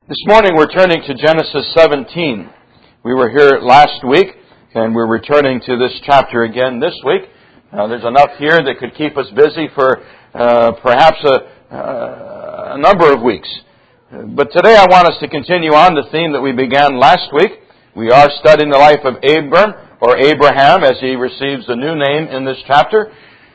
This morning we're turning to Genesis 17. We were here last week, and we're returning to this chapter again this week. There's enough here that could keep us busy for perhaps a number of weeks. But today I want us to continue on the theme that we began last week. We are studying the life of Abram, or Abraham, as he receives a new name in this chapter.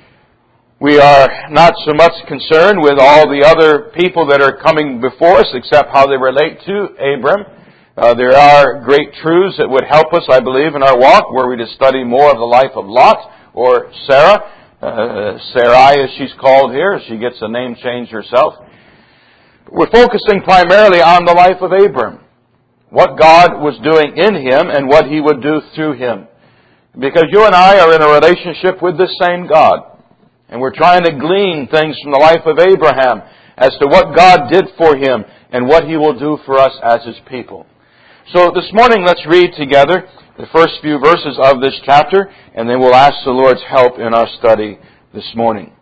We are not so much concerned with all the other people that are coming before us, except how they relate to Abram. There are great truths that would help us, I believe, in our walk, were we to study more of the life of Lot, or Sarah, Sarai as she's called here. She gets a name change herself. We're focusing primarily on the life of Abram, what God was doing in him and what He would do through him. Because you and I are in a relationship with this same God. And we're trying to glean things from the life of Abraham as to what God did for him and what He will do for us as His people. So this morning, let's read together the first few verses of this chapter, and then we'll ask the Lord's help in our study this morning.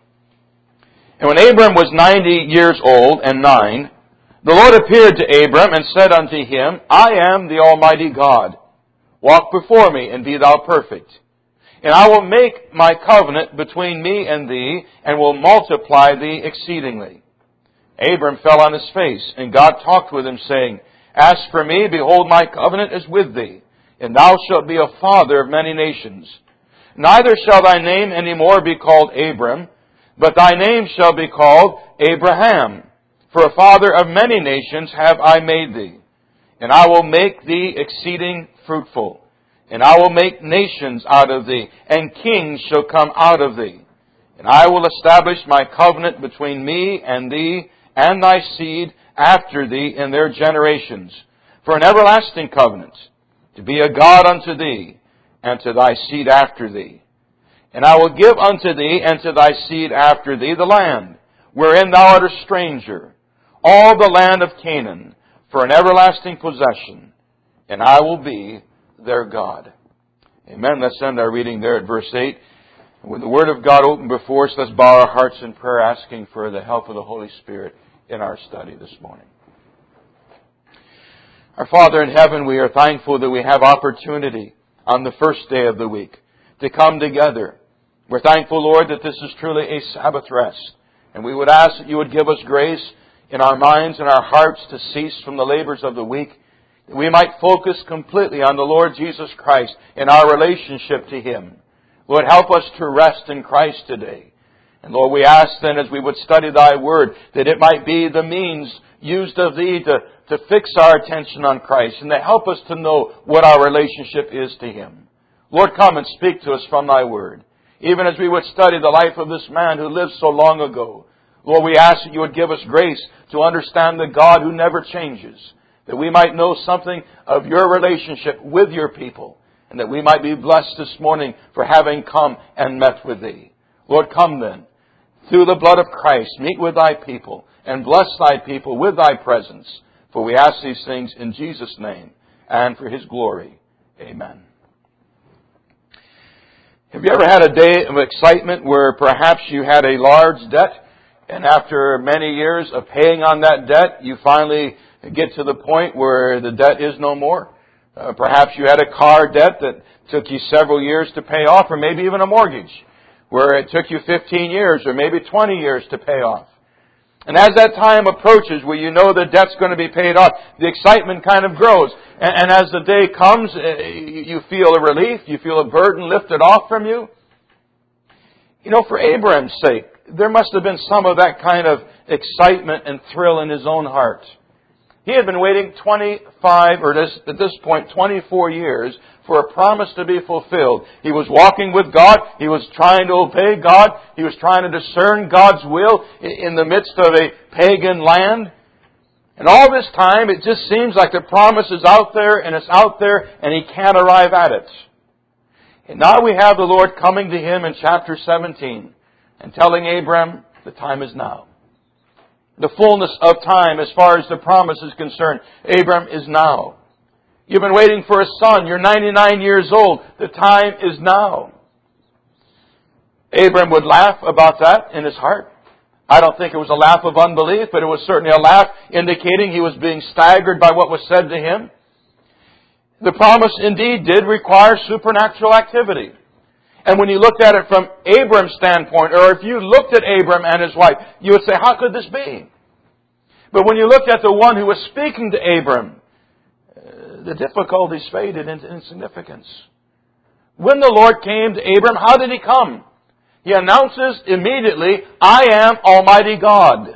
And when Abram was 90 years old and 9, the Lord appeared to Abram and said unto him, I am the Almighty God. Walk before me and be thou perfect. And I will make my covenant between me and thee, and will multiply thee exceedingly. Abram fell on his face, and God talked with him, saying, As for me, behold, my covenant is with thee, and thou shalt be a father of many nations. Neither shall thy name any more be called Abram, but thy name shall be called Abraham. For a father of many nations have I made thee. And I will make thee exceeding fruitful. And I will make nations out of thee, and kings shall come out of thee. And I will establish my covenant between me and thee and thy seed after thee in their generations, for an everlasting covenant, to be a God unto thee, and to thy seed after thee. And I will give unto thee and to thy seed after thee the land, wherein thou art a stranger, all the land of Canaan, for an everlasting possession, and I will be their God. Amen. Let's end our reading there at verse 8. With the Word of God open before us, let's bow our hearts in prayer, asking for the help of the Holy Spirit in our study this morning. Our Father in heaven, we are thankful that we have opportunity on the first day of the week to come together. We're thankful, Lord, that this is truly a Sabbath rest. And we would ask that you would give us grace in our minds and our hearts to cease from the labors of the week, that we might focus completely on the Lord Jesus Christ and our relationship to Him. Lord, help us to rest in Christ today. And Lord, we ask then as we would study Thy Word that it might be the means used of Thee to fix our attention on Christ and to help us to know what our relationship is to Him. Lord, come and speak to us from Thy Word. Even as we would study the life of this man who lived so long ago, Lord, we ask that you would give us grace to understand the God who never changes, that we might know something of your relationship with your people, and that we might be blessed this morning for having come and met with Thee. Lord, come then, through the blood of Christ, meet with Thy people, and bless Thy people with Thy presence. For we ask these things in Jesus' name, and for His glory. Amen. Have you ever had a day of excitement where perhaps you had a large debt, and after many years of paying on that debt, you finally get to the point where the debt is no more? Perhaps you had a car debt that took you several years to pay off, or maybe even a mortgage where it took you 15 years or maybe 20 years to pay off. And as that time approaches where you know the debt's going to be paid off, the excitement kind of grows. And as the day comes, you feel a relief, you feel a burden lifted off from you. You know, for Abraham's sake, there must have been some of that kind of excitement and thrill in his own heart. He had been waiting 24 years for a promise to be fulfilled. He was walking with God. He was trying to obey God. He was trying to discern God's will in the midst of a pagan land. And all this time, it just seems like the promise is out there, and it's out there, and he can't arrive at it. And now we have the Lord coming to him in chapter 17 and telling Abram, the time is now. The fullness of time as far as the promise is concerned, Abram, is now. You've been waiting for a son. You're 99 years old. The time is now. Abram would laugh about that in his heart. I don't think it was a laugh of unbelief, but it was certainly a laugh indicating he was being staggered by what was said to him. The promise indeed did require supernatural activity. And when you looked at it from Abram's standpoint, or if you looked at Abram and his wife, you would say, how could this be? But when you looked at the one who was speaking to Abram, the difficulties faded into insignificance. When the Lord came to Abram, how did He come? He announces immediately, I am Almighty God.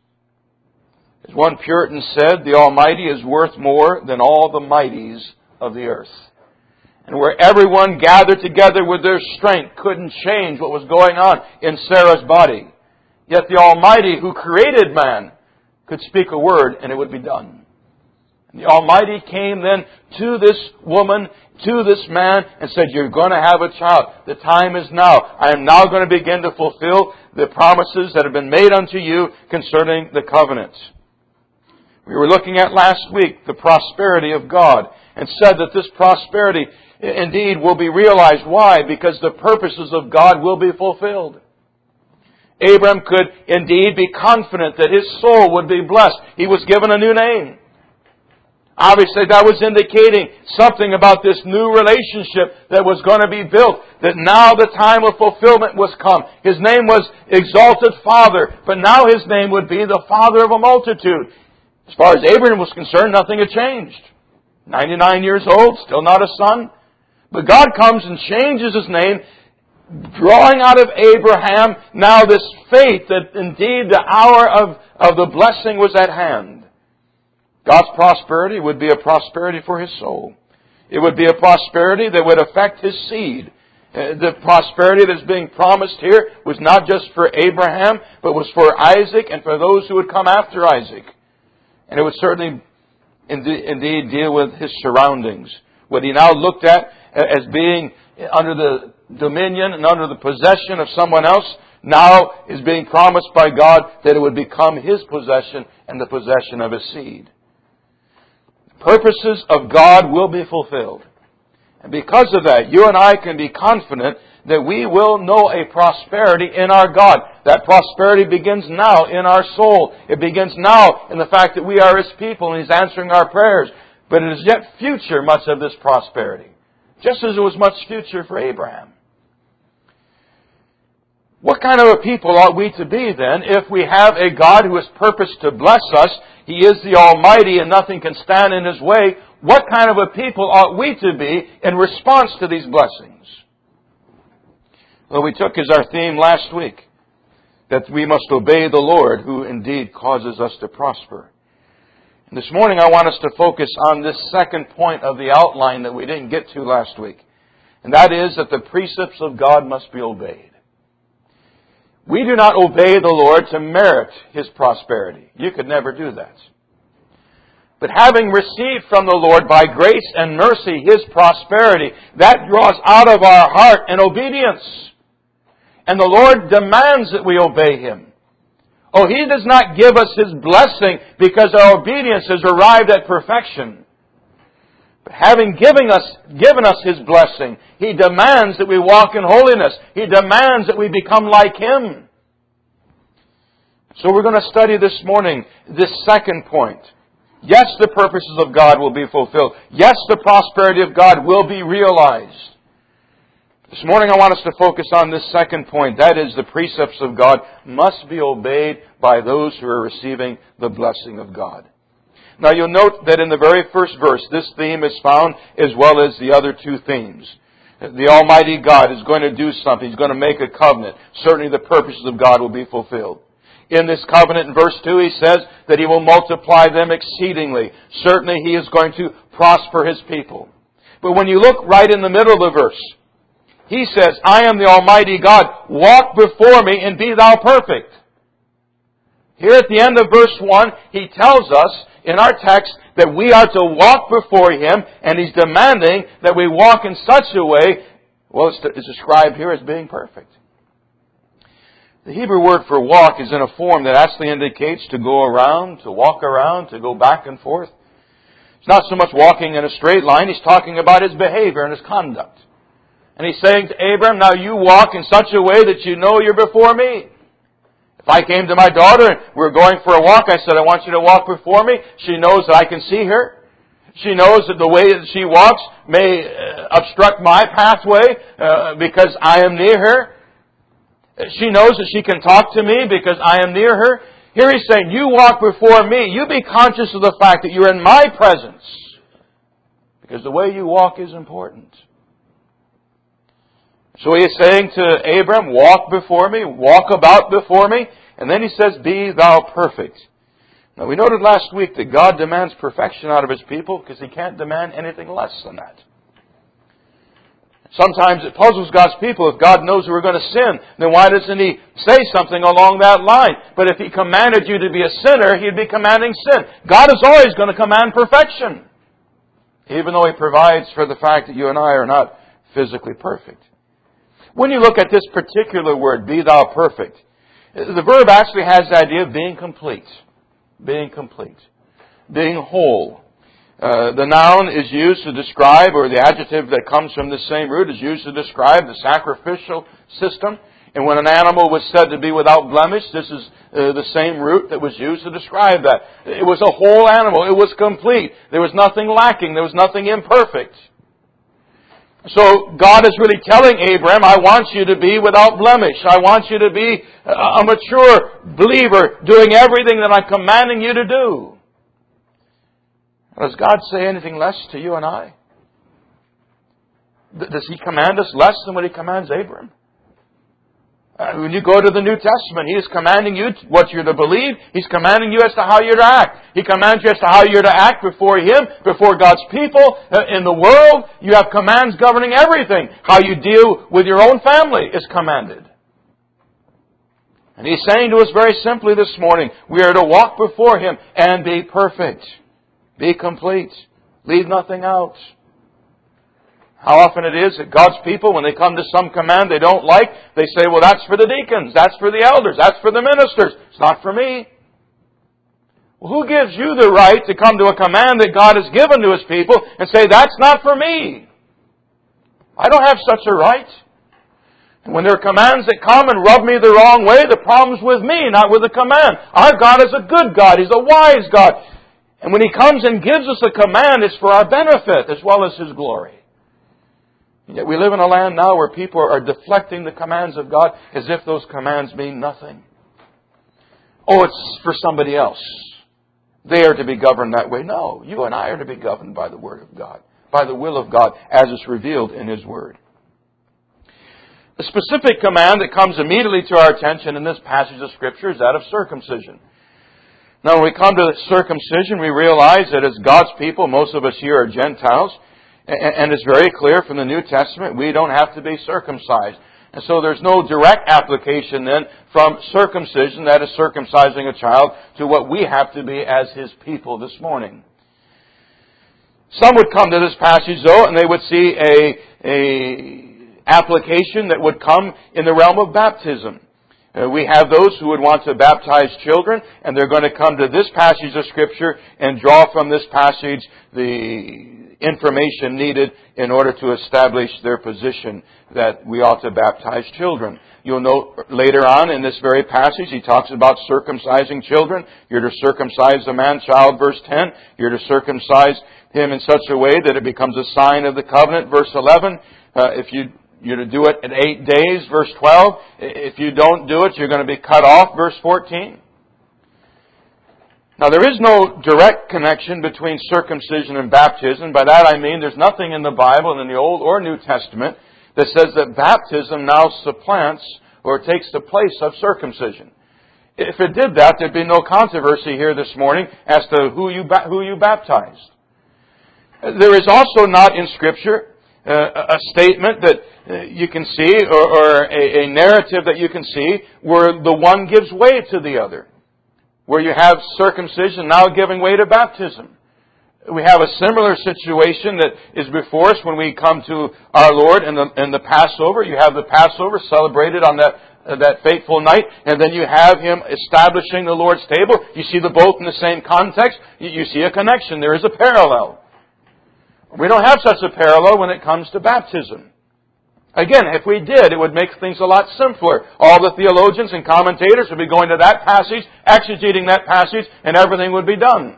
As one Puritan said, the Almighty is worth more than all the mighties of the earth. And where everyone gathered together with their strength couldn't change what was going on in Sarah's body. Yet the Almighty who created man could speak a word and it would be done. And the Almighty came then to this woman, to this man, and said, you're going to have a child. The time is now. I am now going to begin to fulfill the promises that have been made unto you concerning the covenant. We were looking at last week the prosperity of God and said that this prosperity indeed will be realized. Why? Because the purposes of God will be fulfilled. Abram could indeed be confident that his soul would be blessed. He was given a new name. Obviously, that was indicating something about this new relationship that was going to be built. That now the time of fulfillment was come. His name was Exalted Father, but now his name would be the Father of a multitude. As far as Abraham was concerned, nothing had changed. 99 years old, still not a son. But God comes and changes his name, drawing out of Abraham now this faith that indeed the hour of the blessing was at hand. God's prosperity would be a prosperity for his soul. It would be a prosperity that would affect his seed. The prosperity that's being promised here was not just for Abraham, but was for Isaac and for those who would come after Isaac. And it would certainly indeed deal with his surroundings. What he now looked at as being under the dominion and under the possession of someone else, now is being promised by God that it would become his possession and the possession of his seed. Purposes of God will be fulfilled. And because of that, you and I can be confident that we will know a prosperity in our God. That prosperity begins now in our soul. It begins now in the fact that we are His people and He's answering our prayers. But it is yet future, much of this prosperity. Just as it was much future for Abraham. What kind of a people ought we to be then if we have a God who has purposed to bless us? He is the Almighty and nothing can stand in His way. What kind of a people ought we to be in response to these blessings? Well, we took as our theme last week that we must obey the Lord who indeed causes us to prosper. And this morning I want us to focus on this second point of the outline that we didn't get to last week. And that is that the precepts of God must be obeyed. We do not obey the Lord to merit His prosperity. You could never do that. But having received from the Lord by grace and mercy His prosperity, that draws out of our heart an obedience. And the Lord demands that we obey Him. Oh, He does not give us His blessing because our obedience has arrived at perfection. But having given us His blessing, He demands that we walk in holiness. He demands that we become like Him. So we're going to study this morning this second point. Yes, the purposes of God will be fulfilled. Yes, the prosperity of God will be realized. This morning I want us to focus on this second point. That is, the precepts of God must be obeyed by those who are receiving the blessing of God. Now you'll note that in the very first verse, this theme is found as well as the other two themes. The Almighty God is going to do something. He's going to make a covenant. Certainly the purposes of God will be fulfilled. In this covenant, in verse 2, He says that He will multiply them exceedingly. Certainly He is going to prosper His people. But when you look right in the middle of the verse, He says, I am the Almighty God. Walk before me and be thou perfect. Here at the end of verse 1, He tells us in our text that we are to walk before Him, and He's demanding that we walk in such a way, well, it's described here as being perfect. The Hebrew word for walk is in a form that actually indicates to go around, to walk around, to go back and forth. It's not so much walking in a straight line. He's talking about his behavior and his conduct. And He's saying to Abram, now you walk in such a way that you know you're before me. If I came to my daughter and we were going for a walk, I said, I want you to walk before me. She knows that I can see her. She knows that the way that she walks may obstruct my pathway because I am near her. She knows that she can talk to me because I am near her. Here he's saying, you walk before me. You be conscious of the fact that you're in my presence. Because the way you walk is important. So he is saying to Abram, walk before me, walk about before me. And then he says, be thou perfect. Now we noted last week that God demands perfection out of His people because He can't demand anything less than that. Sometimes it puzzles God's people. If God knows we're going to sin, then why doesn't He say something along that line? But if He commanded you to be a sinner, He'd be commanding sin. God is always going to command perfection, even though He provides for the fact that you and I are not physically perfect. When you look at this particular word, be thou perfect, the verb actually has the idea of being complete. Being complete. Being whole. The noun is used to describe, or the adjective that comes from the same root is used to describe the sacrificial system. And when an animal was said to be without blemish, this is the same root that was used to describe that. It was a whole animal. It was complete. There was nothing lacking. There was nothing imperfect. So God is really telling Abram, I want you to be without blemish. I want you to be a mature believer doing everything that I'm commanding you to do. Does God say anything less to you and I? Does He command us less than what He commands Abram? When you go to the New Testament, He is commanding you what you're to believe. He's commanding you as to how you're to act. He commands you as to how you're to act before Him, before God's people, in the world. You have commands governing everything. How you deal with your own family is commanded. And He's saying to us very simply this morning, we are to walk before Him and be perfect. Be complete. Leave nothing out. How often it is that God's people, when they come to some command they don't like, they say, well, that's for the deacons, that's for the elders, that's for the ministers. It's not for me. Well, who gives you the right to come to a command that God has given to His people and say, that's not for me? I don't have such a right. And when there are commands that come and rub me the wrong way, the problem's with me, not with the command. Our God is a good God. He's a wise God. And when He comes and gives us a command, it's for our benefit as well as His glory. Yet we live in a land now where people are deflecting the commands of God as if those commands mean nothing. Oh, it's for somebody else. They are to be governed that way. No, you and I are to be governed by the Word of God, by the will of God as it's revealed in His Word. The specific command that comes immediately to our attention in this passage of Scripture is that of circumcision. Now, when we come to circumcision, we realize that as God's people, most of us here are Gentiles, and it's very clear from the New Testament, we don't have to be circumcised. And so there's no direct application then from circumcision, that is circumcising a child, to what we have to be as His people this morning. Some would come to this passage though, and they would see a application that would come in the realm of baptism. We have those who would want to baptize children, and they're going to come to this passage of Scripture and draw from this passage the information needed in order to establish their position that we ought to baptize children. You'll note later on in this very passage, he talks about circumcising children. You're to circumcise the man-child, verse 10. You're to circumcise him in such a way that it becomes a sign of the covenant, verse 11. You're to do it in 8 days, verse 12. If you don't do it, you're going to be cut off, verse 14. Now, there is no direct connection between circumcision and baptism. By that I mean there's nothing in the Bible, in the Old or New Testament, that says that baptism now supplants or takes the place of circumcision. If it did that, there'd be no controversy here this morning as to who you baptized. There is also not in Scripture a statement that you can see or a narrative that you can see where the one gives way to the other. Where you have circumcision now giving way to baptism. We have a similar situation that is before us when we come to our Lord in the Passover. You have the Passover celebrated on that fateful night, and then you have Him establishing the Lord's table. You see the both in the same context. You see a connection. There is a parallel. We don't have such a parallel when it comes to baptism. Again, if we did, it would make things a lot simpler. All the theologians and commentators would be going to that passage, exegeting that passage, and everything would be done.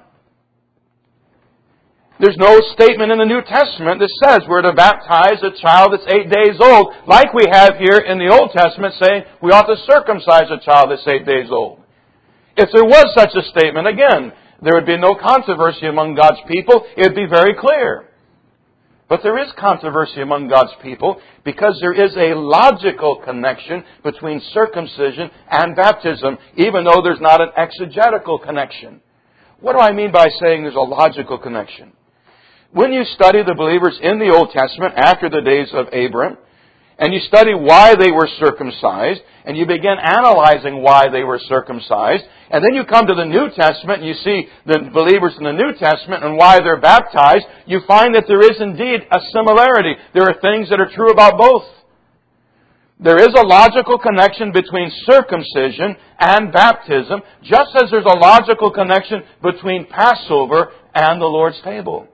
There's no statement in the New Testament that says we're to baptize a child that's 8 days old, like we have here in the Old Testament saying we ought to circumcise a child that's 8 days old. If there was such a statement, again, there would be no controversy among God's people. It would be very clear. But there is controversy among God's people because there is a logical connection between circumcision and baptism, even though there's not an exegetical connection. What do I mean by saying there's a logical connection? When you study the believers in the Old Testament after the days of Abram, and you study why they were circumcised, and you begin analyzing why they were circumcised, and then you come to the New Testament and you see the believers in the New Testament and why they're baptized, you find that there is indeed a similarity. There are things that are true about both. There is a logical connection between circumcision and baptism, just as there's a logical connection between Passover and the Lord's table.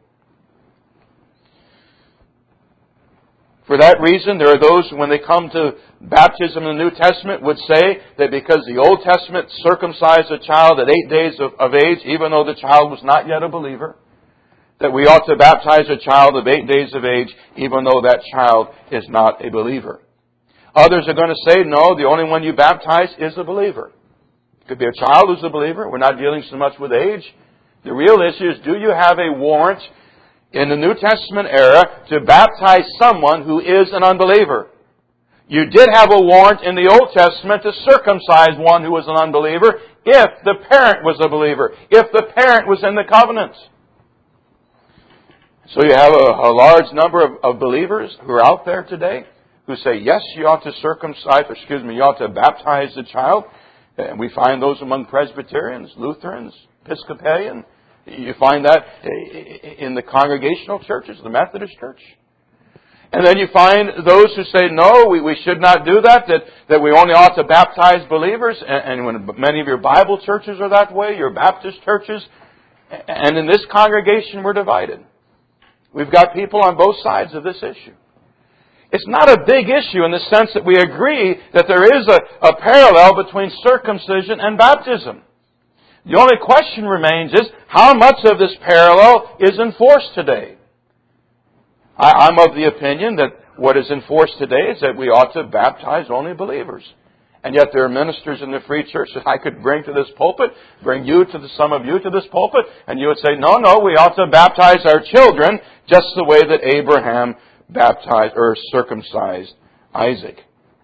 For that reason, there are those, when they come to baptism in the New Testament, would say that because the Old Testament circumcised a child at 8 days of age, even though the child was not yet a believer, that we ought to baptize a child of 8 days of age, even though that child is not a believer. Others are going to say, no, the only one you baptize is a believer. It could be a child who's a believer. We're not dealing so much with age. The real issue is, do you have a warrant in the New Testament era to baptize someone who is an unbeliever? You did have a warrant in the Old Testament to circumcise one who was an unbeliever if the parent was a believer, if the parent was in the covenant. So you have a large number of believers who are out there today who say, yes, you ought to you ought to baptize the child. And we find those among Presbyterians, Lutherans, Episcopalian. You find that in the congregational churches, the Methodist Church. And then you find those who say, no, we should not do that we only ought to baptize believers. And when many of your Bible churches are that way, your Baptist churches, and in this congregation we're divided. We've got people on both sides of this issue. It's not a big issue in the sense that we agree that there is a parallel between circumcision and baptism. The only question remains is, how much of this parallel is enforced today? I'm of the opinion that what is enforced today is that we ought to baptize only believers. And yet there are ministers in the Free Church that I could bring to this pulpit, some of you to this pulpit, and you would say, no, we ought to baptize our children just the way that Abraham baptized or circumcised Isaac.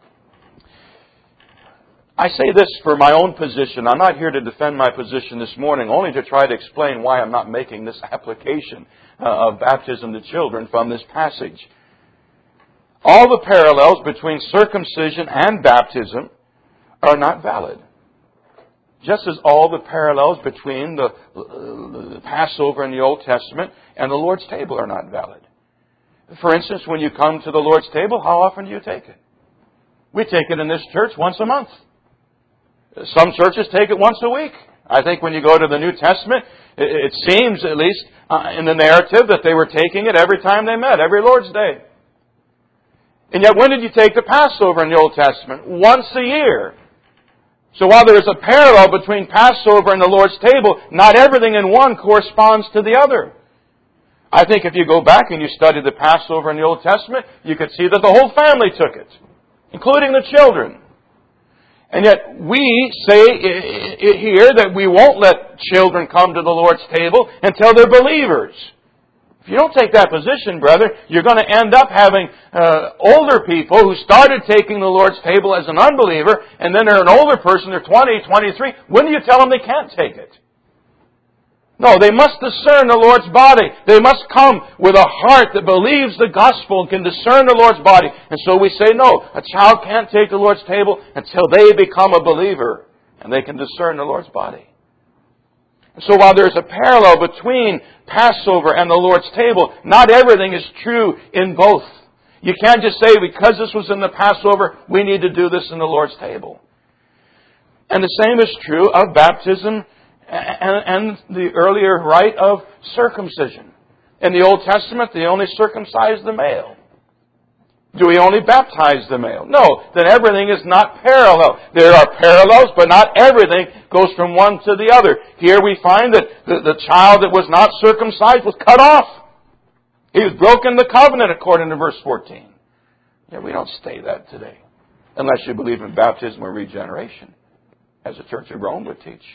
I say this for my own position. I'm not here to defend my position this morning, only to try to explain why I'm not making this application of baptism to children from this passage. All the parallels between circumcision and baptism are not valid. Just as all the parallels between the Passover in the Old Testament and the Lord's table are not valid. For instance, when you come to the Lord's table, how often do you take it? We take it in this church once a month. Some churches take it once a week. I think when you go to the New Testament, it seems, at least in the narrative, that they were taking it every time they met, every Lord's Day. And yet, when did you take the Passover in the Old Testament? Once a year. So while there is a parallel between Passover and the Lord's table, not everything in one corresponds to the other. I think if you go back and you study the Passover in the Old Testament, you could see that the whole family took it, including the children. And yet we say here that we won't let children come to the Lord's table until they're believers. If you don't take that position, brother, you're going to end up having older people who started taking the Lord's table as an unbeliever, and then they're an older person, they're 20, 23. When do you tell them they can't take it? No, they must discern the Lord's body. They must come with a heart that believes the gospel and can discern the Lord's body. And so we say, no, a child can't take the Lord's table until they become a believer and they can discern the Lord's body. And so while there's a parallel between Passover and the Lord's table, not everything is true in both. You can't just say, because this was in the Passover, we need to do this in the Lord's table. And the same is true of baptism and the earlier rite of circumcision. In the Old Testament, they only circumcised the male. Do we only baptize the male? No, then everything is not parallel. There are parallels, but not everything goes from one to the other. Here we find that the child that was not circumcised was cut off. He was broken the covenant according to verse 14. Yeah, we don't say that today, unless you believe in baptism or regeneration, as the Church of Rome would teach.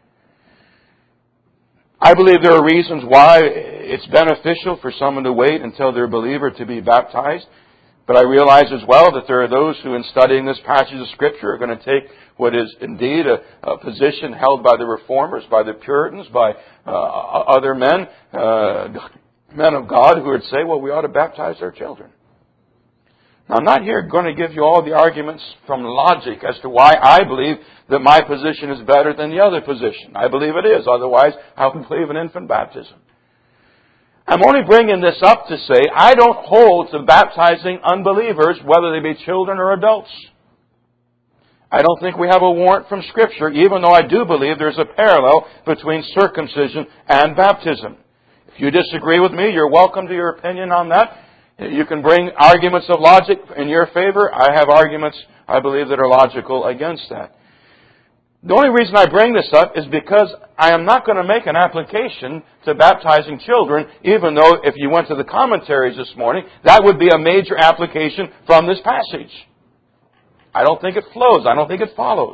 I believe there are reasons why it's beneficial for someone to wait until they're a believer to be baptized. But I realize as well that there are those who, in studying this passage of Scripture, are going to take what is indeed a position held by the Reformers, by the Puritans, by other men of God, who would say, well, we ought to baptize our children. Now, I'm not here going to give you all the arguments from logic as to why I believe that my position is better than the other position. I believe it is. Otherwise, I would believe in infant baptism. I'm only bringing this up to say I don't hold to baptizing unbelievers, whether they be children or adults. I don't think we have a warrant from Scripture, even though I do believe there's a parallel between circumcision and baptism. If you disagree with me, you're welcome to your opinion on that. You can bring arguments of logic in your favor. I have arguments, I believe, that are logical against that. The only reason I bring this up is because I am not going to make an application to baptizing children, even though if you went to the commentaries this morning, that would be a major application from this passage. I don't think it flows. I don't think it follows.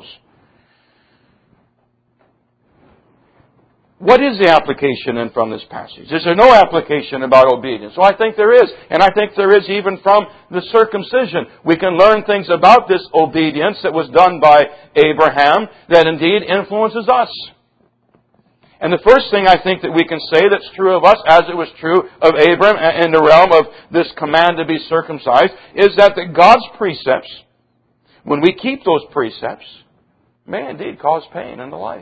What is the application in from this passage? Is there no application about obedience? Well, I think there is. And I think there is even from the circumcision. We can learn things about this obedience that was done by Abraham that indeed influences us. And the first thing I think that we can say that's true of us, as it was true of Abraham in the realm of this command to be circumcised, is that God's precepts, when we keep those precepts, may indeed cause pain in the life.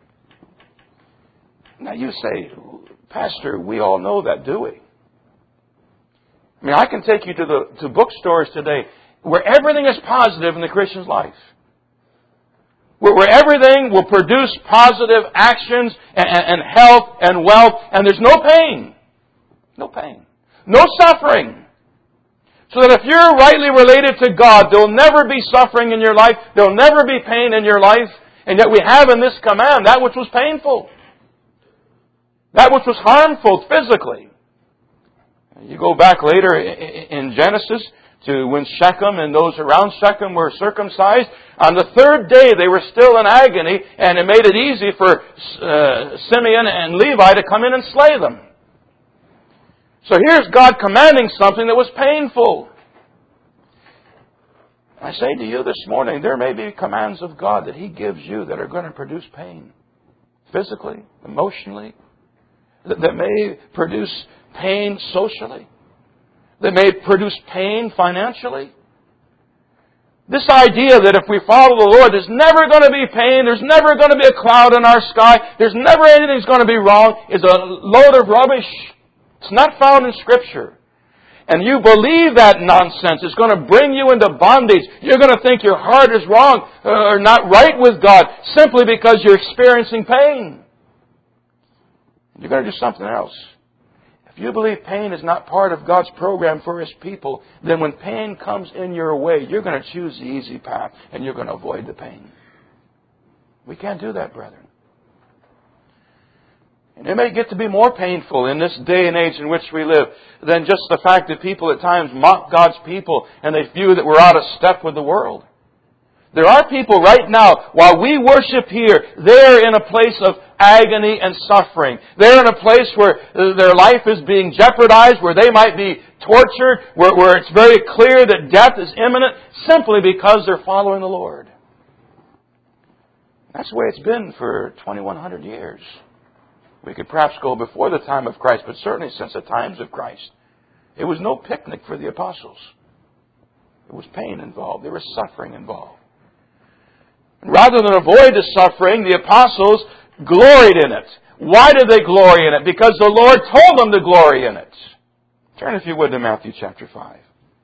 Now you say, Pastor, we all know that, do we? I mean, I can take you to bookstores today where everything is positive in the Christian's life. Where everything will produce positive actions and health and wealth, and there's no pain. No pain. No suffering. So that if you're rightly related to God, there'll never be suffering in your life, there'll never be pain in your life, and yet we have in this command that which was painful. That which was harmful physically. You go back later in Genesis to when Shechem and those around Shechem were circumcised. On the third day they were still in agony, and it made it easy for Simeon and Levi to come in and slay them. So here's God commanding something that was painful. I say to you this morning, there may be commands of God that He gives you that are going to produce pain. Physically, emotionally, that may produce pain socially, that may produce pain financially. This idea that if we follow the Lord, there's never going to be pain, there's never going to be a cloud in our sky, there's never anything's going to be wrong, is a load of rubbish. It's not found in Scripture. And you believe that nonsense, it's going to bring you into bondage. You're going to think your heart is wrong or not right with God simply because you're experiencing pain. You're going to do something else. If you believe pain is not part of God's program for His people, then when pain comes in your way, you're going to choose the easy path and you're going to avoid the pain. We can't do that, brethren. And it may get to be more painful in this day and age in which we live than just the fact that people at times mock God's people and they view that we're out of step with the world. There are people right now, while we worship here, they're in a place of agony and suffering. They're in a place where their life is being jeopardized, where they might be tortured, where it's very clear that death is imminent, simply because they're following the Lord. That's the way it's been for 2,100 years. We could perhaps go before the time of Christ, but certainly since the times of Christ. It was no picnic for the apostles. There was pain involved. There was suffering involved. Rather than avoid the suffering, the apostles gloried in it. Why did they glory in it? Because the Lord told them to glory in it. Turn, if you would, to Matthew chapter 5.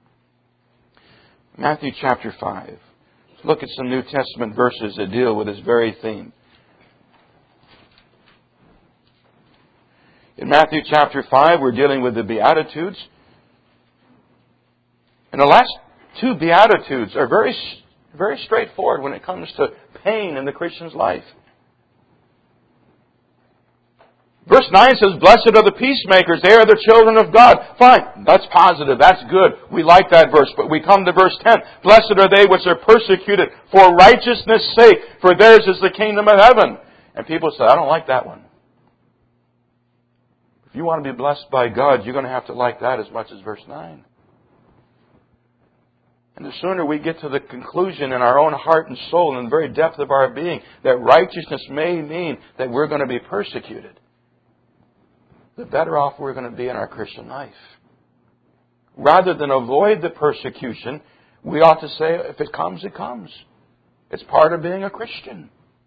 Matthew chapter 5. Let's look at some New Testament verses that deal with this very theme. In Matthew chapter 5, we're dealing with the Beatitudes. And the last two Beatitudes are very, very straightforward when it comes to pain in the Christian's life. Verse 9 says, "Blessed are the peacemakers, they are the children of God." Fine, that's positive, that's good. We like that verse. But we come to verse 10. "Blessed are they which are persecuted for righteousness' sake, for theirs is the kingdom of heaven." And people say, "I don't like that one." If you want to be blessed by God, you're going to have to like that as much as verse 9. And the sooner we get to the conclusion in our own heart and soul, in the very depth of our being, that righteousness may mean that we're going to be persecuted, the better off we're going to be in our Christian life. Rather than avoid the persecution, we ought to say, if it comes, it comes. It's part of being a Christian.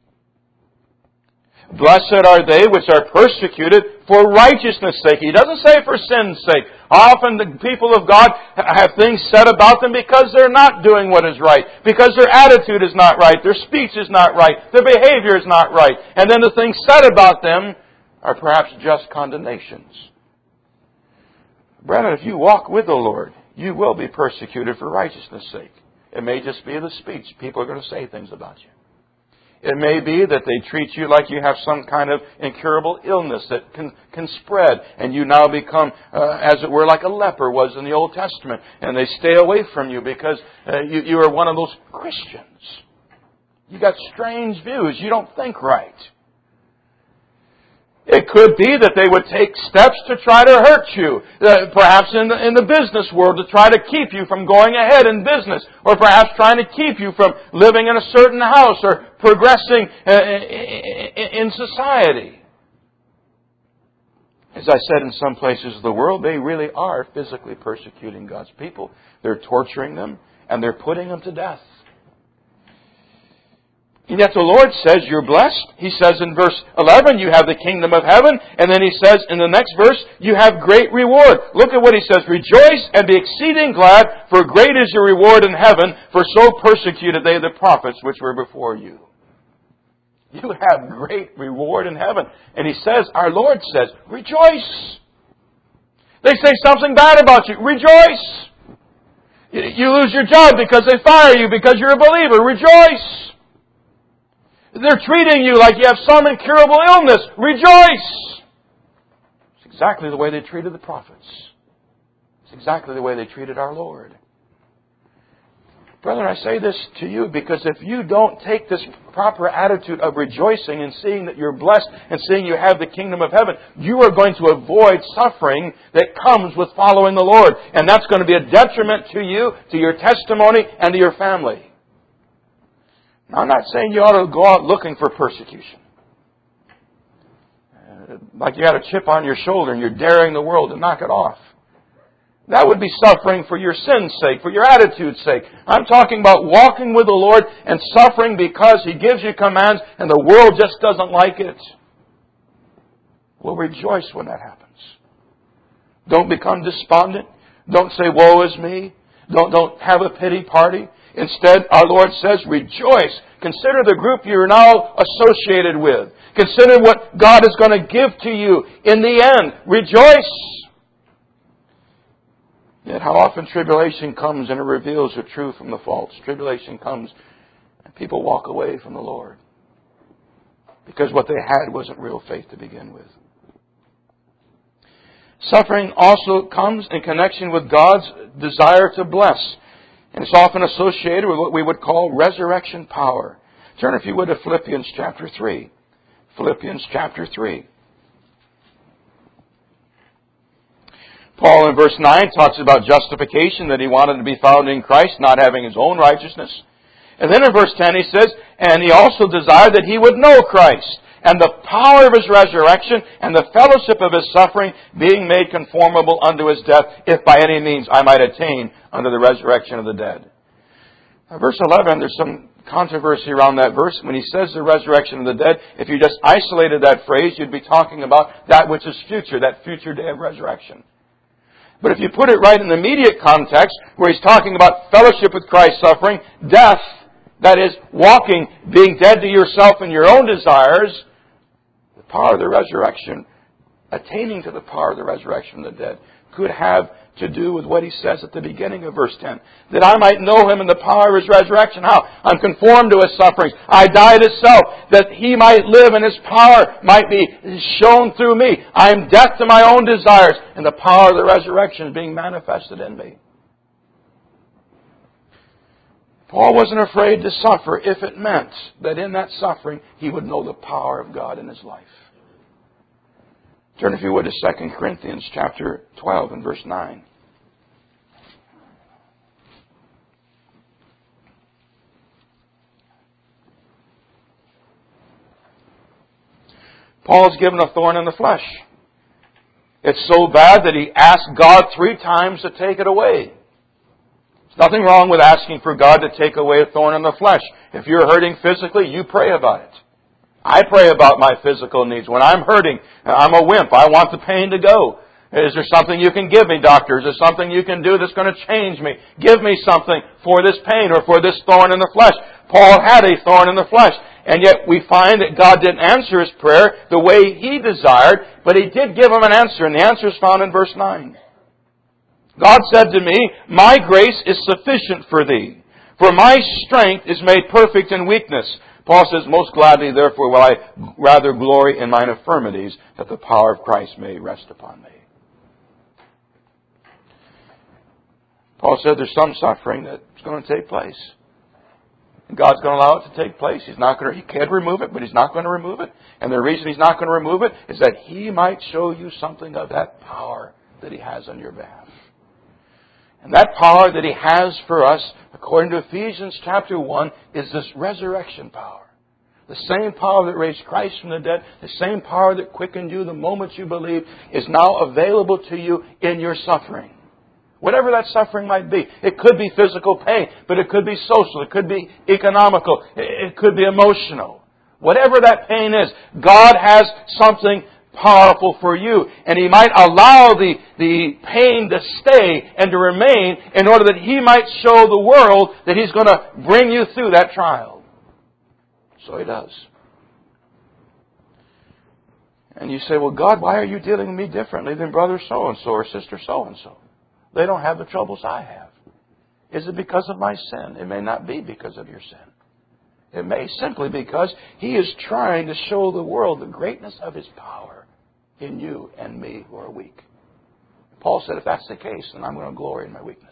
"Blessed are they which are persecuted for righteousness' sake." He doesn't say for sin's sake. Often the people of God have things said about them because they're not doing what is right, because their attitude is not right, their speech is not right, their behavior is not right. And then the things said about them are perhaps just condemnations. Brethren, if you walk with the Lord, you will be persecuted for righteousness' sake. It may just be the speech. People are going to say things about you. It may be that they treat you like you have some kind of incurable illness that can spread, and you now become, as it were, like a leper was in the Old Testament, and they stay away from you because you are one of those Christians. You got strange views. You don't think right. It could be that they would take steps to try to hurt you, perhaps in the business world, to try to keep you from going ahead in business, or perhaps trying to keep you from living in a certain house or progressing in society. As I said, in some places of the world, they really are physically persecuting God's people. They're torturing them, and they're putting them to death. And yet the Lord says you're blessed. He says in verse 11, you have the kingdom of heaven. And then He says in the next verse, you have great reward. Look at what He says. "Rejoice and be exceeding glad, for great is your reward in heaven, for so persecuted they the prophets which were before you." You have great reward in heaven. And He says, our Lord says, rejoice. They say something bad about you. Rejoice. You lose your job because they fire you because you're a believer. Rejoice. They're treating you like you have some incurable illness. Rejoice! It's exactly the way they treated the prophets. It's exactly the way they treated our Lord. Brethren, I say this to you because if you don't take this proper attitude of rejoicing and seeing that you're blessed and seeing you have the kingdom of heaven, you are going to avoid suffering that comes with following the Lord. And that's going to be a detriment to you, to your testimony, and to your family. Now, I'm not saying you ought to go out looking for persecution. Like you got a chip on your shoulder and you're daring the world to knock it off. That would be suffering for your sin's sake, for your attitude's sake. I'm talking about walking with the Lord and suffering because He gives you commands and the world just doesn't like it. Well, rejoice when that happens. Don't become despondent. Don't say, woe is me. Don't have a pity party. Instead, our Lord says, rejoice. Consider the group you're now associated with. Consider what God is going to give to you in the end. Rejoice. Yet how often tribulation comes and it reveals the true from the false. Tribulation comes and people walk away from the Lord because what they had wasn't real faith to begin with. Suffering also comes in connection with God's desire to bless. And it's often associated with what we would call resurrection power. Turn, if you would, to Philippians chapter 3. Philippians chapter 3. Paul in verse 9 talks about justification, that he wanted to be found in Christ, not having his own righteousness. And then in verse 10 he says, and he also desired that he would know Christ, and the power of His resurrection, and the fellowship of His suffering, being made conformable unto His death, if by any means I might attain unto the resurrection of the dead. Now, verse 11, there's some controversy around that verse. When he says the resurrection of the dead, if you just isolated that phrase, you'd be talking about that which is future, that future day of resurrection. But if you put it right in the immediate context, where he's talking about fellowship with Christ, suffering, death, that is, walking, being dead to yourself and your own desires, the power of the resurrection attaining to the power of the resurrection of the dead, could have to do with what he says at the beginning of verse 10. That I might know him in the power of his resurrection. How? I'm conformed to his sufferings. I die to self, that he might live and his power might be shown through me. I am death to my own desires, and the power of the resurrection is being manifested in me. Paul wasn't afraid to suffer if it meant that in that suffering he would know the power of God in his life. Turn, if you would, to 2 Corinthians chapter 12 and verse 9. Paul's given a thorn in the flesh. It's so bad that he asked God 3 times to take it away. There's nothing wrong with asking for God to take away a thorn in the flesh. If you're hurting physically, you pray about it. I pray about my physical needs. When I'm hurting, I'm a wimp. I want the pain to go. Is there something you can give me, doctor? Is there something you can do that's going to change me? Give me something for this pain or for this thorn in the flesh. Paul had a thorn in the flesh. And yet we find that God didn't answer his prayer the way he desired, but he did give him an answer. And the answer is found in verse 9. God said to me, my grace is sufficient for thee, for my strength is made perfect in weakness. Paul says, most gladly, therefore, will I rather glory in mine infirmities, that the power of Christ may rest upon me. Paul said there's some suffering that's going to take place. And God's going to allow it to take place. He can't remove it, but He's not going to remove it. And the reason He's not going to remove it is that He might show you something of that power that He has on your behalf. And that power that He has for us, according to Ephesians chapter 1, is this resurrection power. The same power that raised Christ from the dead, the same power that quickened you the moment you believe, is now available to you in your suffering. Whatever that suffering might be. It could be physical pain, but it could be social, it could be economical, it could be emotional. Whatever that pain is, God has something powerful for you. And He might allow the pain to stay and to remain in order that He might show the world that He's going to bring you through that trial. So He does. And you say, well, God, why are you dealing with me differently than brother so-and-so or sister so-and-so? They don't have the troubles I have. Is it because of my sin? It may not be because of your sin. It may simply because He is trying to show the world the greatness of His power in you and me who are weak. Paul said, if that's the case, then I'm going to glory in my weakness.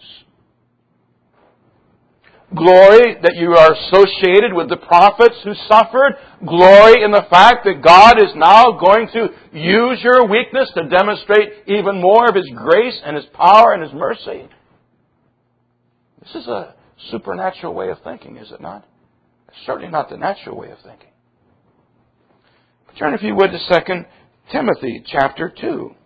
Glory that you are associated with the prophets who suffered. Glory in the fact that God is now going to use your weakness to demonstrate even more of His grace and His power and His mercy. This is a supernatural way of thinking, is it not? It's certainly not the natural way of thinking. Turn, if you would, to 2 Timothy chapter 2.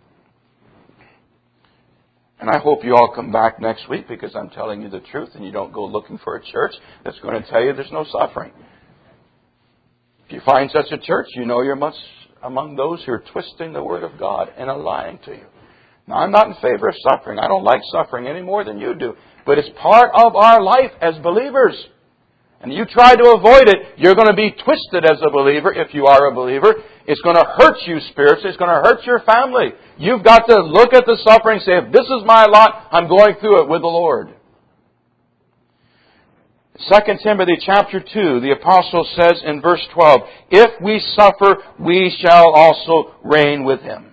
And I hope you all come back next week because I'm telling you the truth and you don't go looking for a church that's going to tell you there's no suffering. If you find such a church, you know you're much among those who are twisting the Word of God and are lying to you. Now, I'm not in favor of suffering. I don't like suffering any more than you do. But it's part of our life as believers. And you try to avoid it, you're going to be twisted as a believer, if you are a believer. It's going to hurt you spiritually. It's going to hurt your family. You've got to look at the suffering and say, if this is my lot, I'm going through it with the Lord. 2 Timothy chapter 2, the apostle says in verse 12, if we suffer, we shall also reign with Him.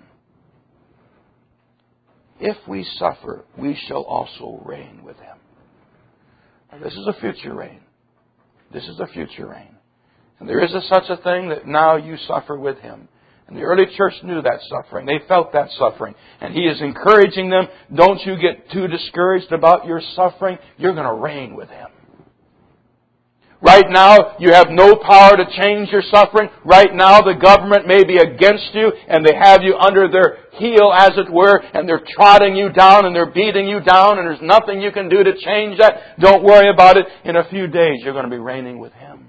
If we suffer, we shall also reign with Him. Now, this is a future reign. This is the future reign. And there is such a thing that now you suffer with Him. And the early church knew that suffering. They felt that suffering. And He is encouraging them, don't you get too discouraged about your suffering. You're going to reign with Him. Right now, you have no power to change your suffering. Right now, the government may be against you and they have you under their heel, as it were, and they're trotting you down and they're beating you down and there's nothing you can do to change that. Don't worry about it. In a few days, you're going to be reigning with Him.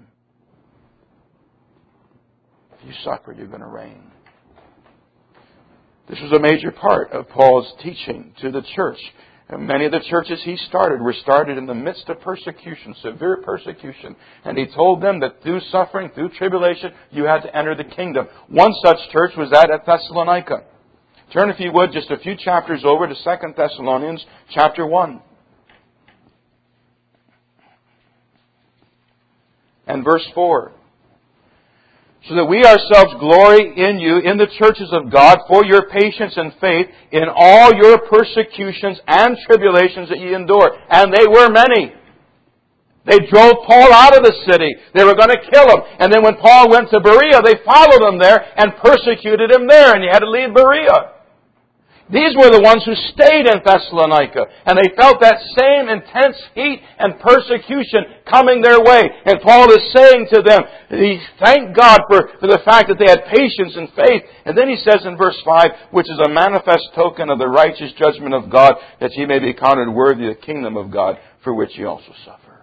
If you suffer, you're going to reign. This was a major part of Paul's teaching to the church. And many of the churches he started were started in the midst of persecution, severe persecution. And he told them that through suffering, through tribulation, you had to enter the kingdom. One such church was that at Thessalonica. Turn, if you would, just a few chapters over to 2 Thessalonians chapter 1. And verse 4. So that we ourselves glory in you, in the churches of God, for your patience and faith in all your persecutions and tribulations that ye endure. And they were many. They drove Paul out of the city. They were going to kill him. And then when Paul went to Berea, they followed him there and persecuted him there. And he had to leave Berea. These were the ones who stayed in Thessalonica. And they felt that same intense heat and persecution coming their way. And Paul is saying to them, he thanked God for the fact that they had patience and faith. And then he says in verse 5, which is a manifest token of the righteous judgment of God, that ye may be counted worthy of the kingdom of God, for which ye also suffer.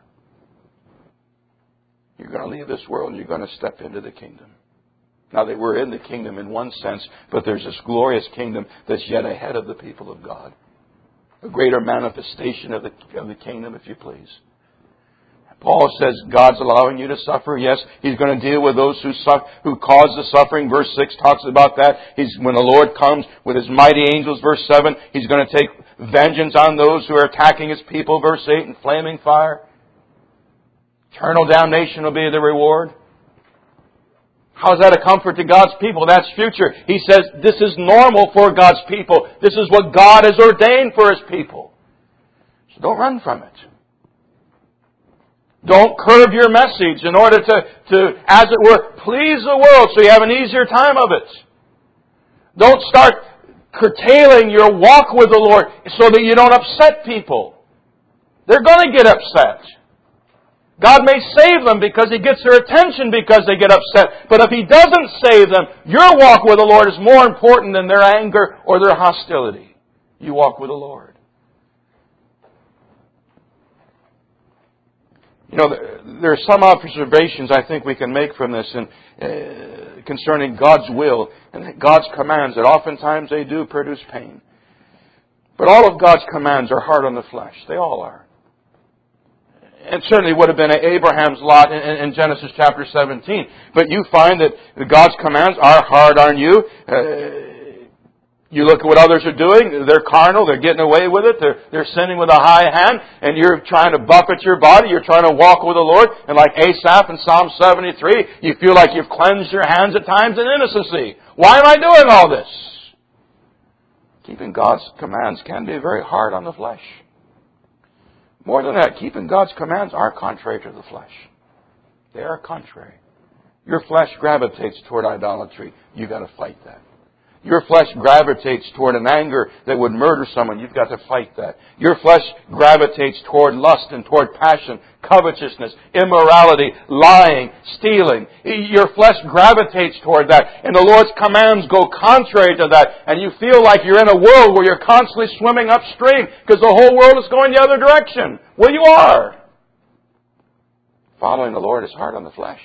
You're going to leave this world and you're going to step into the kingdom. Now, they were in the kingdom in one sense, but there's this glorious kingdom that's yet ahead of the people of God. A greater manifestation of the kingdom, if you please. Paul says God's allowing you to suffer. Yes, He's going to deal with those who cause the suffering. Verse 6 talks about that. When the Lord comes with His mighty angels, verse 7, He's going to take vengeance on those who are attacking His people, verse 8, in flaming fire. Eternal damnation will be the reward. How is that a comfort to God's people? That's future. He says this is normal for God's people. This is what God has ordained for His people. So don't run from it. Don't curb your message in order to, as it were, please the world so you have an easier time of it. Don't start curtailing your walk with the Lord so that you don't upset people. They're going to get upset. God may save them because He gets their attention because they get upset. But if He doesn't save them, your walk with the Lord is more important than their anger or their hostility. You walk with the Lord. You know, there are some observations I think we can make from this concerning God's will and God's commands that oftentimes they do produce pain. But all of God's commands are hard on the flesh. They all are. It certainly would have been Abraham's lot in Genesis chapter 17. But you find that God's commands are hard on you. You look at what others are doing. They're carnal. They're getting away with it. They're sinning with a high hand. And you're trying to buffet your body. You're trying to walk with the Lord. And like Asaph in Psalm 73, you feel like you've cleansed your hands at times in innocency. Why am I doing all this? Keeping God's commands can be very hard on the flesh. More than that, keeping God's commands are contrary to the flesh. They are contrary. Your flesh gravitates toward idolatry. You've got to fight that. Your flesh gravitates toward an anger that would murder someone. You've got to fight that. Your flesh gravitates toward lust and toward passion, covetousness, immorality, lying, stealing. Your flesh gravitates toward that. And the Lord's commands go contrary to that. And you feel like you're in a world where you're constantly swimming upstream because the whole world is going the other direction. Well, you are. Following the Lord is hard on the flesh.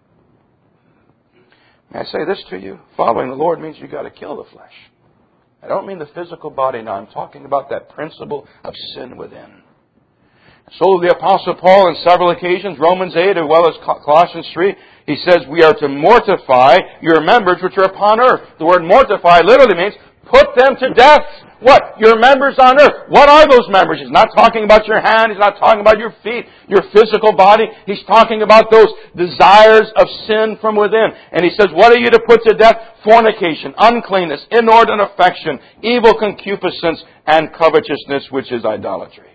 May I say this to you? Following the Lord means you've got to kill the flesh. I don't mean the physical body now. I'm talking about that principle of sin within. So the Apostle Paul, on several occasions, Romans 8 as well as Colossians 3, he says, we are to mortify your members which are upon earth. The word mortify literally means put them to death. What? Your members on earth. What are those members? He's not talking about your hand. He's not talking about your feet, your physical body. He's talking about those desires of sin from within. And he says, what are you to put to death? Fornication, uncleanness, inordinate affection, evil concupiscence, and covetousness, which is idolatry.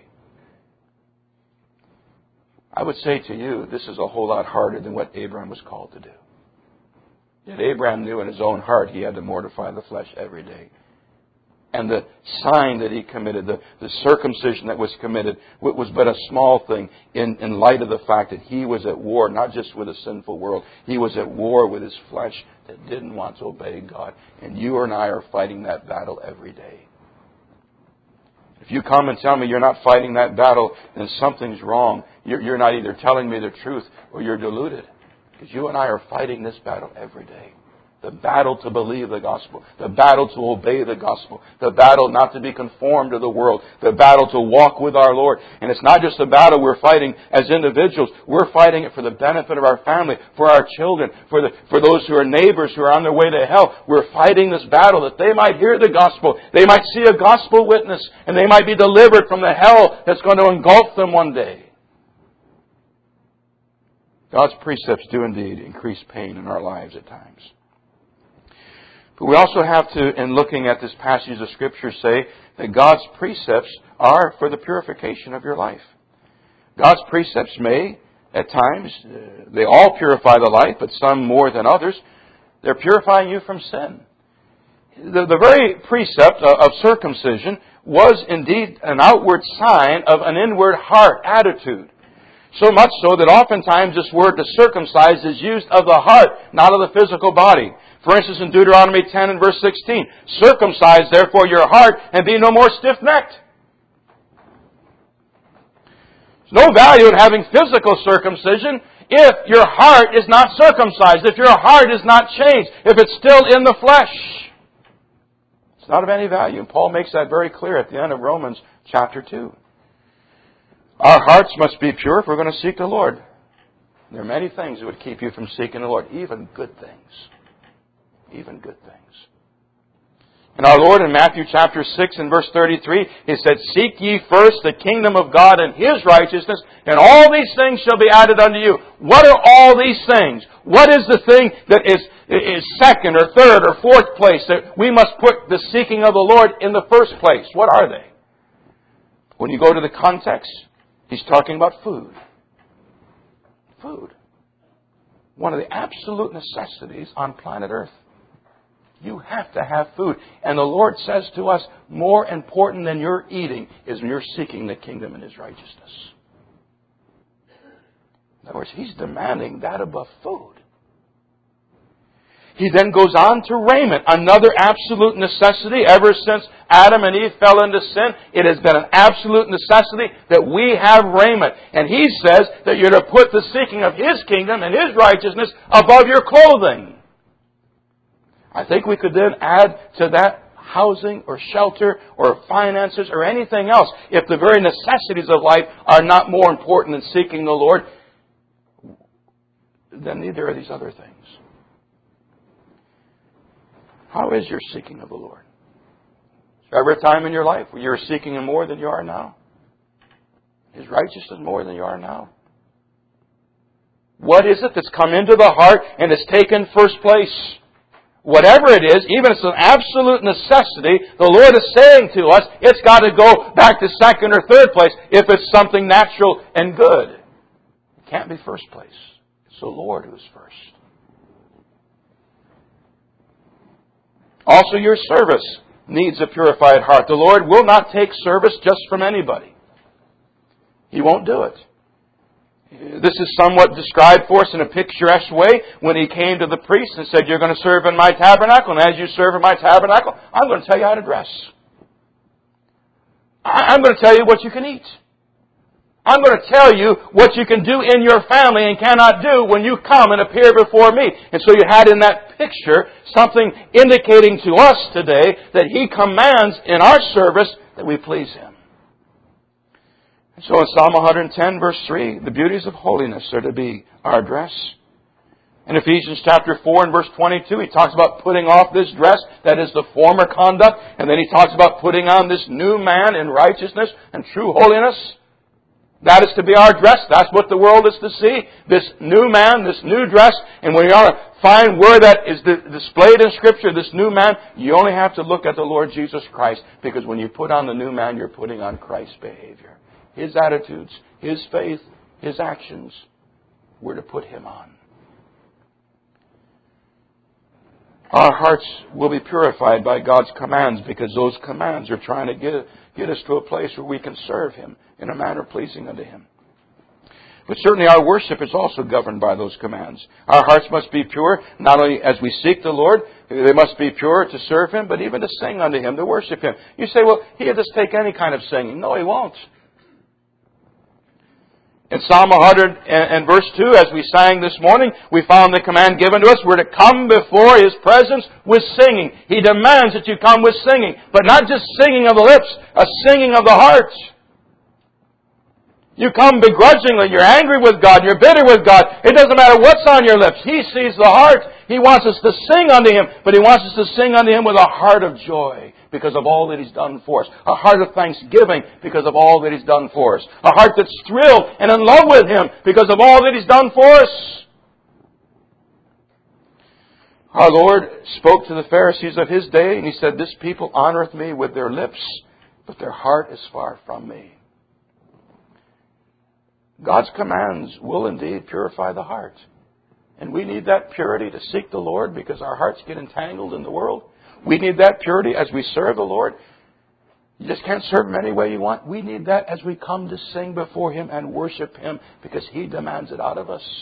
I would say to you, this is a whole lot harder than what Abraham was called to do. Yet Abraham knew in his own heart he had to mortify the flesh every day. And the sign that he committed, the circumcision that was committed, was but a small thing in light of the fact that he was at war, not just with a sinful world. He was at war with his flesh that didn't want to obey God. And you and I are fighting that battle every day. If you come and tell me you're not fighting that battle, then something's wrong. You're not either telling me the truth or you're deluded. Because you and I are fighting this battle every day. The battle to believe the gospel. The battle to obey the gospel. The battle not to be conformed to the world. The battle to walk with our Lord. And it's not just a battle we're fighting as individuals. We're fighting it for the benefit of our family, for our children, for those who are neighbors who are on their way to hell. We're fighting this battle that they might hear the gospel. They might see a gospel witness. And they might be delivered from the hell that's going to engulf them one day. God's precepts do indeed increase pain in our lives at times. But we also have to, in looking at this passage of Scripture, say that God's precepts are for the purification of your life. God's precepts may, at times, they all purify the life, but some more than others. They're purifying you from sin. The very precept of circumcision was indeed an outward sign of an inward heart attitude. So much so that oftentimes this word to circumcise is used of the heart, not of the physical body. For instance, in Deuteronomy 10 and verse 16, circumcise therefore your heart and be no more stiff-necked. There's no value in having physical circumcision if your heart is not circumcised, if your heart is not changed, if it's still in the flesh. It's not of any value. And Paul makes that very clear at the end of Romans chapter 2. Our hearts must be pure if we're going to seek the Lord. There are many things that would keep you from seeking the Lord, even good things. Even good things. And our Lord in Matthew chapter 6 and verse 33, He said, seek ye first the kingdom of God and His righteousness, and all these things shall be added unto you. What are all these things? What is the thing that is second or third or fourth place that we must put the seeking of the Lord in the first place? What are they? When you go to the context, He's talking about food. Food. One of the absolute necessities on planet Earth. You have to have food. And the Lord says to us, more important than your eating is when you're seeking the kingdom and His righteousness. In other words, He's demanding that above food. He then goes on to raiment, another absolute necessity. Ever since Adam and Eve fell into sin, it has been an absolute necessity that we have raiment. And He says that you're to put the seeking of His kingdom and His righteousness above your clothing. I think we could then add to that housing or shelter or finances or anything else. If the very necessities of life are not more important than seeking the Lord, then neither are these other things. How is your seeking of the Lord? Is there ever a time in your life where you're seeking Him more than you are now? His righteousness more than you are now? What is it that's come into the heart and has taken first place? Whatever it is, even if it's an absolute necessity, the Lord is saying to us, it's got to go back to second or third place if it's something natural and good. It can't be first place. It's the Lord who's first. Also, your service needs a purified heart. The Lord will not take service just from anybody. He won't do it. This is somewhat described for us in a picturesque way when He came to the priest and said, you're going to serve in my tabernacle, and as you serve in my tabernacle, I'm going to tell you how to dress. I'm going to tell you what you can eat. I'm going to tell you what you can do in your family and cannot do when you come and appear before me. And so you had in that picture something indicating to us today that He commands in our service that we please Him. And so in Psalm 110 verse 3, the beauties of holiness are to be our dress. In Ephesians chapter 4 and verse 22, he talks about putting off this dress that is the former conduct. And then he talks about putting on this new man in righteousness and true holiness. That is to be our dress. That's what the world is to see. This new man, this new dress. And when you want to find where that is displayed in Scripture, this new man, you only have to look at the Lord Jesus Christ. Because when you put on the new man, you're putting on Christ's behavior. His attitudes, His faith, His actions. We're to put Him on. Our hearts will be purified by God's commands because those commands are trying to get us to a place where we can serve Him in a manner pleasing unto Him. But certainly our worship is also governed by those commands. Our hearts must be pure, not only as we seek the Lord, they must be pure to serve Him, but even to sing unto Him, to worship Him. You say, well, He'll just take any kind of singing. No, He won't. In Psalm 100 and verse 2, as we sang this morning, we found the command given to us. We're to come before His presence with singing. He demands that you come with singing. But not just singing of the lips, a singing of the heart. You come begrudgingly, you're angry with God, you're bitter with God. It doesn't matter what's on your lips. He sees the heart. He wants us to sing unto Him, but He wants us to sing unto Him with a heart of joy because of all that He's done for us. A heart of thanksgiving because of all that He's done for us. A heart that's thrilled and in love with Him because of all that He's done for us. Our Lord spoke to the Pharisees of His day, and He said, "This people honoreth Me with their lips, but their heart is far from Me." God's commands will indeed purify the heart. And we need that purity to seek the Lord because our hearts get entangled in the world. We need that purity as we serve the Lord. You just can't serve Him any way you want. We need that as we come to sing before Him and worship Him because He demands it out of us.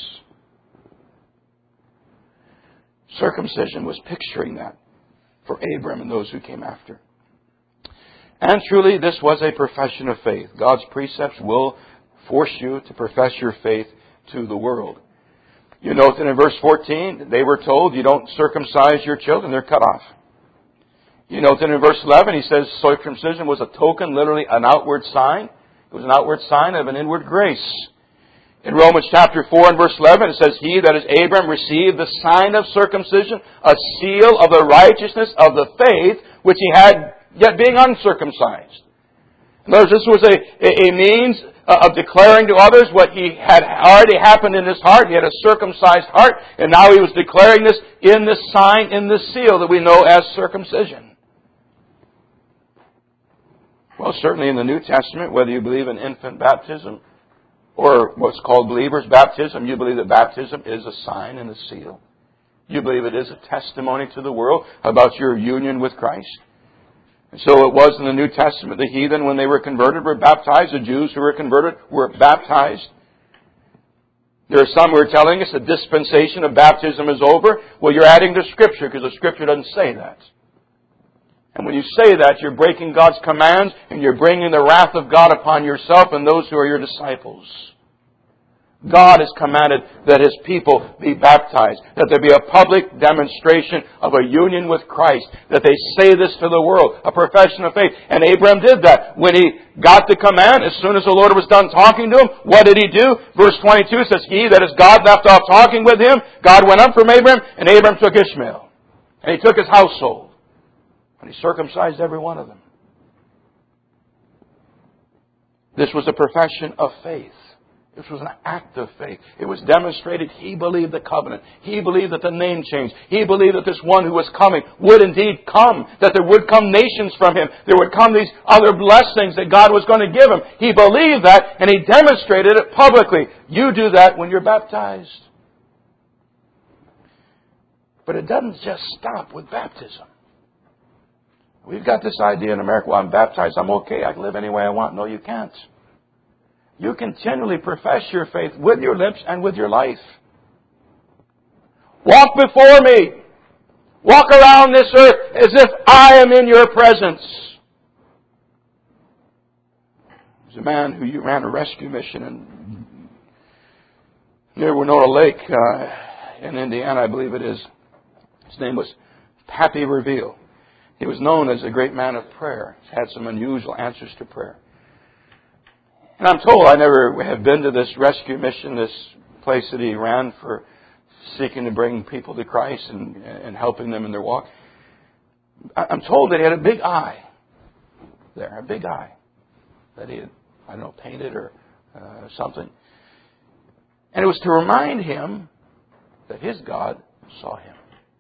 Circumcision was picturing that for Abram and those who came after. And truly, this was a profession of faith. God's precepts will force you to profess your faith to the world. You note that in verse 14, they were told, you don't circumcise your children, they're cut off. You note that in verse 11, he says circumcision was a token, literally an outward sign. It was an outward sign of an inward grace. In Romans chapter 4 and verse 11, it says, "He, that is Abram, received the sign of circumcision, a seal of the righteousness of the faith which he had yet being uncircumcised." In other words, this was a means of declaring to others what he had already happened in his heart. He had a circumcised heart, and now he was declaring this in this sign, in this seal that we know as circumcision. Well, certainly in the New Testament, whether you believe in infant baptism or what's called believer's baptism, you believe that baptism is a sign and a seal. You believe it is a testimony to the world about your union with Christ. And so it was in the New Testament. The heathen, when they were converted, were baptized. The Jews who were converted were baptized. There are some who are telling us the dispensation of baptism is over. Well, you're adding to Scripture because the Scripture doesn't say that. And when you say that, you're breaking God's commands and you're bringing the wrath of God upon yourself and those who are your disciples. God has commanded that His people be baptized, that there be a public demonstration of a union with Christ, that they say this to the world, a profession of faith. And Abraham did that. When he got the command, as soon as the Lord was done talking to him, what did he do? Verse 22 says, "He, that is God, left off talking with him. God went up from Abraham, and Abraham took Ishmael. And he took his household, and he circumcised every one of them." This was a profession of faith. This was an act of faith. It was demonstrated he believed the covenant. He believed that the name changed. He believed that this one who was coming would indeed come. That there would come nations from him. There would come these other blessings that God was going to give him. He believed that and he demonstrated it publicly. You do that when you're baptized. But it doesn't just stop with baptism. We've got this idea in America, well, I'm baptized, I'm okay, I can live any way I want. No, you can't. You continually profess your faith with your lips and with your life. Walk before Me. Walk around this earth as if I am in your presence. There's a man who ran a rescue mission near Winona Lake in Indiana, I believe it is. His name was Pappy Reveal. He was known as a great man of prayer. He had some unusual answers to prayer. And I'm told, I never have been to this rescue mission, this place that he ran for seeking to bring people to Christ and helping them in their walk. I'm told that he had a big eye there, a big eye that he had, I don't know, painted or something. And it was to remind him that his God saw him.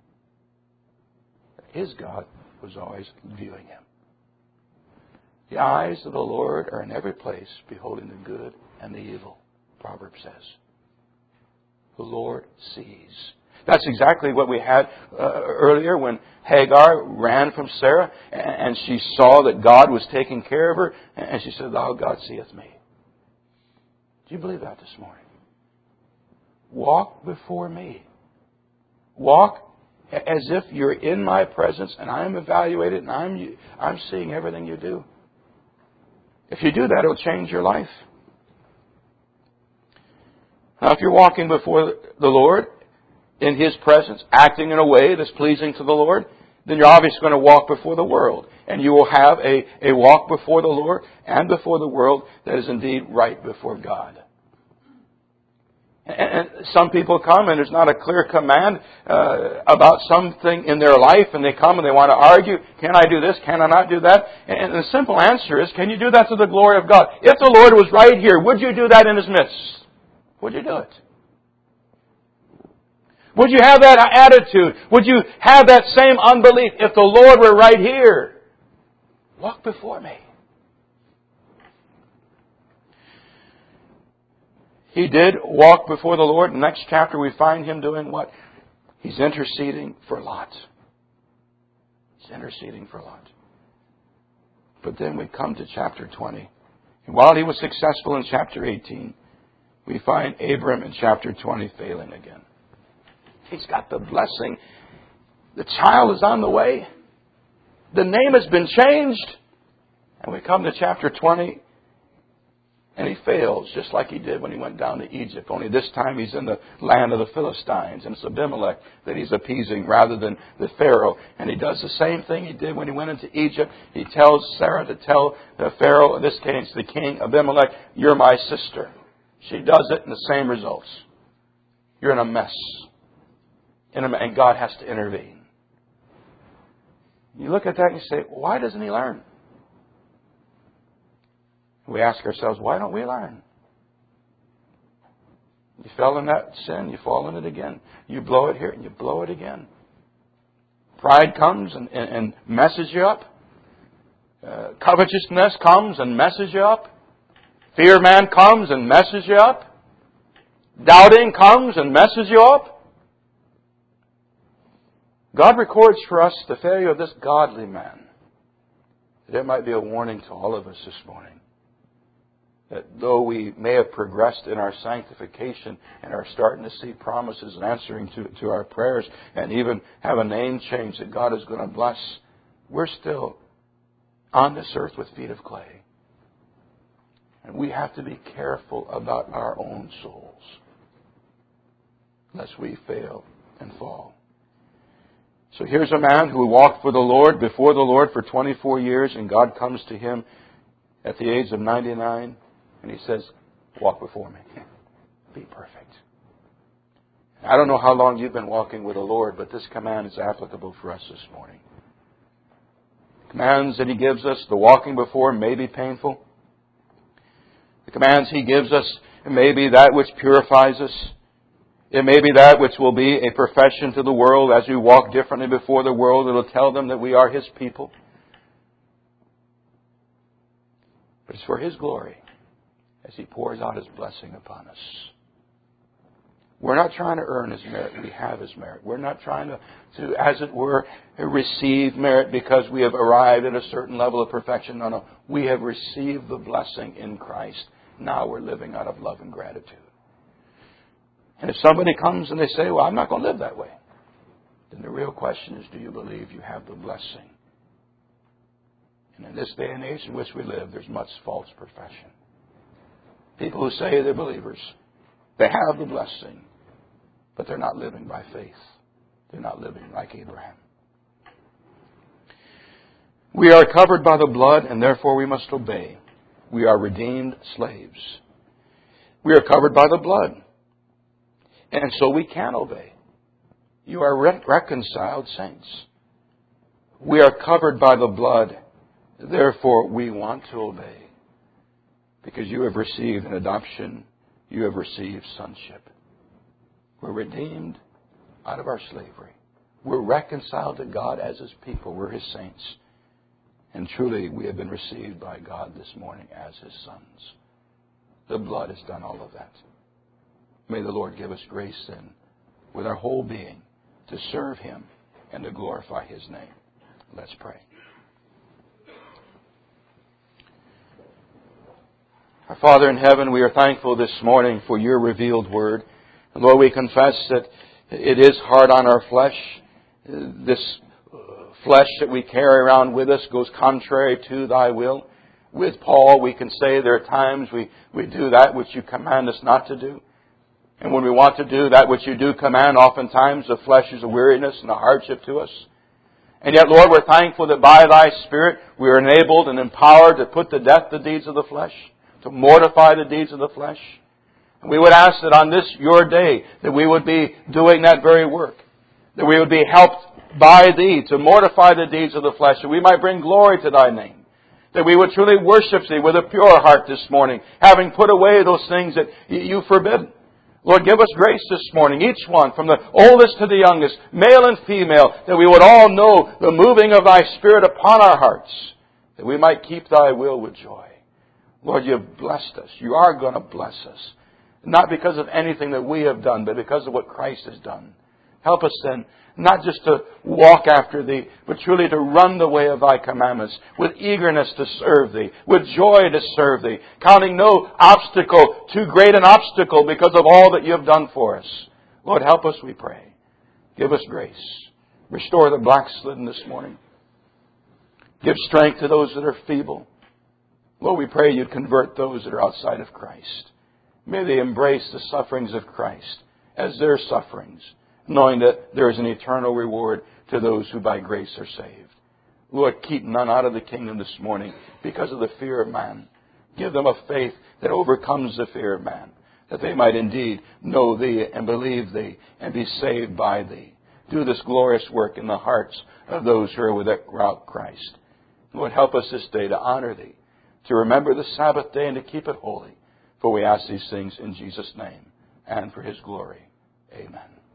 That his God was always viewing him. The eyes of the Lord are in every place, beholding the good and the evil, Proverbs says. The Lord sees. That's exactly what we had earlier when Hagar ran from Sarah and she saw that God was taking care of her and she said, "Thou God seeth me." Do you believe that this morning? Walk before Me. Walk as if you're in My presence and I'm evaluated and I'm seeing everything you do. If you do that, it'll change your life. Now, if you're walking before the Lord in His presence, acting in a way that's pleasing to the Lord, then you're obviously going to walk before the world. And you will have a walk before the Lord and before the world that is indeed right before God. And some people come and there's not a clear command about something in their life, and they come and they want to argue, can I do this, can I not do that? And the simple answer is, can you do that to the glory of God? If the Lord was right here, would you do that in His midst? Would you do it? Would you have that attitude? Would you have that same unbelief if the Lord were right here? Walk before me. He did walk before the Lord. In the next chapter we find Him doing what? He's interceding for Lot. He's interceding for Lot. But then we come to chapter 20. And while he was successful in chapter 18, we find Abram in chapter 20 failing again. He's got the blessing. The child is on the way. The name has been changed. And we come to chapter 20, and he fails just like he did when he went down to Egypt. Only this time he's in the land of the Philistines, and it's Abimelech that he's appeasing rather than the Pharaoh. And he does the same thing he did when he went into Egypt. He tells Sarah to tell the Pharaoh, in this case the king Abimelech, you're my sister. She does it, and the same results. You're in a mess. And God has to intervene. You look at that and you say, why doesn't he learn? We ask ourselves, why don't we learn? You fell in that sin, you fall in it again. You blow it here and you blow it again. Pride comes and messes you up. Covetousness comes and messes you up. Fear man comes and messes you up. Doubting comes and messes you up. God records for us the failure of this godly man. That it might be a warning to all of us this morning. That though we may have progressed in our sanctification and are starting to see promises and answering to our prayers and even have a name change that God is going to bless, we're still on this earth with feet of clay. And we have to be careful about our own souls, lest we fail and fall. So here's a man who walked before the Lord for 24 years, and God comes to him at the age of 99, and He says, walk before me. Be perfect. I don't know how long you've been walking with the Lord, but this command is applicable for us this morning. The commands that He gives us, the walking before Him may be painful. The commands He gives us may be that which purifies us. It may be that which will be a profession to the world. As we walk differently before the world, it will tell them that we are His people. But it's for His glory as He pours out His blessing upon us. We're not trying to earn His merit. We have His merit. We're not trying to, as it were, receive merit because we have arrived at a certain level of perfection. No. We have received the blessing in Christ. Now we're living out of love and gratitude. And if somebody comes and they say, well, I'm not going to live that way, then the real question is, do you believe you have the blessing? And in this day and age in which we live, there's much false profession. People who say they're believers, they have the blessing, but they're not living by faith. They're not living like Abraham. We are covered by the blood, and therefore we must obey. We are redeemed slaves. We are covered by the blood, and so we can obey. You are reconciled saints. We are covered by the blood, therefore we want to obey. Because you have received an adoption, you have received sonship. We're redeemed out of our slavery. We're reconciled to God as His people. We're His saints. And truly, we have been received by God this morning as His sons. The blood has done all of that. May the Lord give us grace then, with our whole being, to serve Him and to glorify His name. Let's pray. Our Father in heaven, we are thankful this morning for Your revealed word. And Lord, we confess that it is hard on our flesh. This flesh that we carry around with us goes contrary to Thy will. With Paul, we can say there are times we do that which You command us not to do. And when we want to do that which you do command, oftentimes the flesh is a weariness and a hardship to us. And yet, Lord, we're thankful that by Thy Spirit we are enabled and empowered to put to death the deeds of the flesh, to mortify the deeds of the flesh. And we would ask that on this, your day, that we would be doing that very work. That we would be helped by Thee to mortify the deeds of the flesh, that we might bring glory to Thy name. That we would truly worship Thee with a pure heart this morning, having put away those things that You forbid. Lord, give us grace this morning, each one, from the oldest to the youngest, male and female, that we would all know the moving of Thy Spirit upon our hearts, that we might keep Thy will with joy. Lord, You have blessed us. You are going to bless us. Not because of anything that we have done, but because of what Christ has done. Help us then, not just to walk after Thee, but truly to run the way of Thy commandments, with eagerness to serve Thee, with joy to serve Thee, counting no obstacle too great an obstacle because of all that You have done for us. Lord, help us, we pray. Give us grace. Restore the backslidden this morning. Give strength to those that are feeble. Lord, we pray You'd convert those that are outside of Christ. May they embrace the sufferings of Christ as their sufferings, knowing that there is an eternal reward to those who by grace are saved. Lord, keep none out of the kingdom this morning because of the fear of man. Give them a faith that overcomes the fear of man, that they might indeed know Thee and believe Thee and be saved by Thee. Do this glorious work in the hearts of those who are without Christ. Lord, help us this day to honor Thee, to remember the Sabbath day and to keep it holy. For we ask these things in Jesus' name and for His glory. Amen.